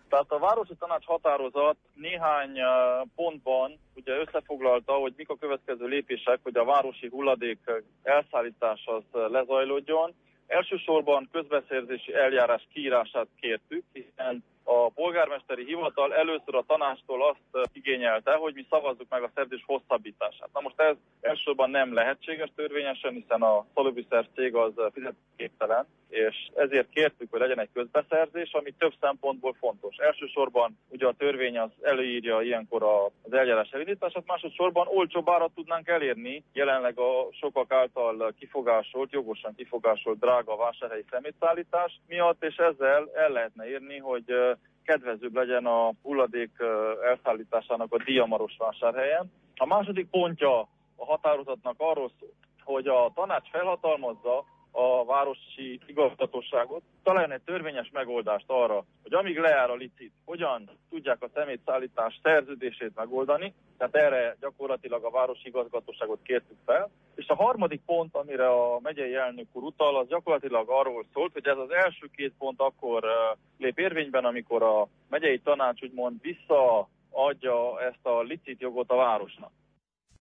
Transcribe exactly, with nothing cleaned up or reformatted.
Tehát a városi tanács határozat néhány pontban ugye összefoglalta, hogy mik a következő lépések, hogy a városi hulladék elszállítás az lezajlódjon. Elsősorban közbeszerzési eljárás kiírását kértük, hiszen a polgármesteri hivatal először a tanácstól azt igényelte, hogy mi szavazzuk meg a szerződés hosszabbítását. Na most ez elsősorban nem lehetséges törvényesen, hiszen a szalubiszer cég az fizetőképtelen, és ezért kértük, hogy legyen egy közbeszerzés, ami több szempontból fontos. Elsősorban ugye a törvény az előírja ilyenkor az eljárás elindítását, másodszorban olcsóbb árat tudnánk elérni, jelenleg a sokak által kifogásolt, jogosan kifogásolt drága vásárhelyi szemétszállítás miatt, és ezzel el lehetne érni, hogy kedvezőbb legyen a hulladék elszállításának a Diamarosvásárhelyen. A második pontja a határozatnak arról szól, hogy a tanács felhatalmazza a városi igazgatóságot, találjon egy törvényes megoldást arra, hogy amíg lejár a licit, hogyan tudják a szemétszállítás szerződését megoldani, tehát erre gyakorlatilag a városi igazgatóságot kértük fel. És a harmadik pont, amire a megyei elnök úr utal, az gyakorlatilag arról szólt, hogy ez az első két pont akkor uh, lép érvényben, amikor a megyei tanács úgymond visszaadja ezt a licit jogot a városnak.